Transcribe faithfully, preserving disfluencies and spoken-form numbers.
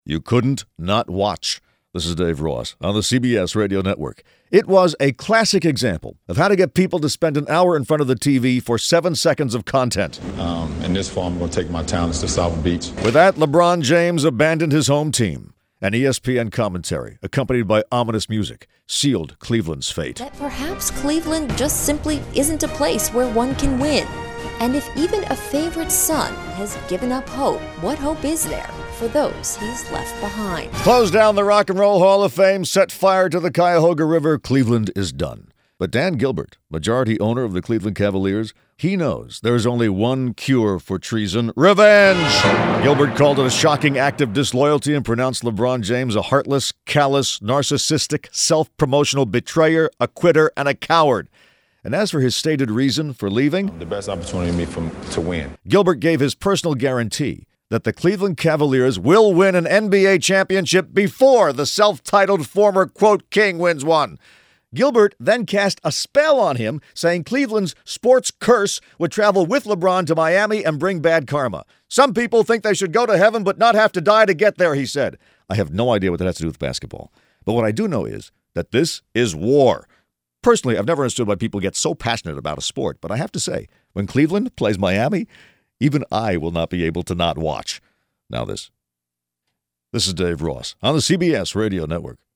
You couldn't not watch. This is Dave Ross on the C B S Radio Network. It was a classic example of how to get people to spend an hour in front of the T V for seven seconds of content. Um, in this fall, I'm going to take my talents to South Beach. With that, LeBron James abandoned his home team. An E S P N commentary, accompanied by ominous music, sealed Cleveland's fate. That perhaps Cleveland just simply isn't a place where one can win. And if even a favorite son has given up hope, what hope is there for those he's left behind? Close down the Rock and Roll Hall of Fame, set fire to the Cuyahoga River, Cleveland is done. But Dan Gilbert, majority owner of the Cleveland Cavaliers, he knows there's only one cure for treason: revenge! Gilbert called it a shocking act of disloyalty and pronounced LeBron James a heartless, callous, narcissistic, self-promotional betrayer, a quitter, and a coward. And as for his stated reason for leaving, The best opportunity for me from, to win. Gilbert gave his personal guarantee that the Cleveland Cavaliers will win an N B A championship before the self-titled former, quote, king wins one. Gilbert then cast a spell on him, saying Cleveland's sports curse would travel with LeBron to Miami and bring bad karma. Some people think they should go to heaven but not have to die to get there, he said. I have no idea what that has to do with basketball. But what I do know is that this is war. Personally, I've never understood why people get so passionate about a sport, but I have to say, when Cleveland plays Miami, even I will not be able to not watch. Now this. This is Dave Ross on the C B S Radio Network.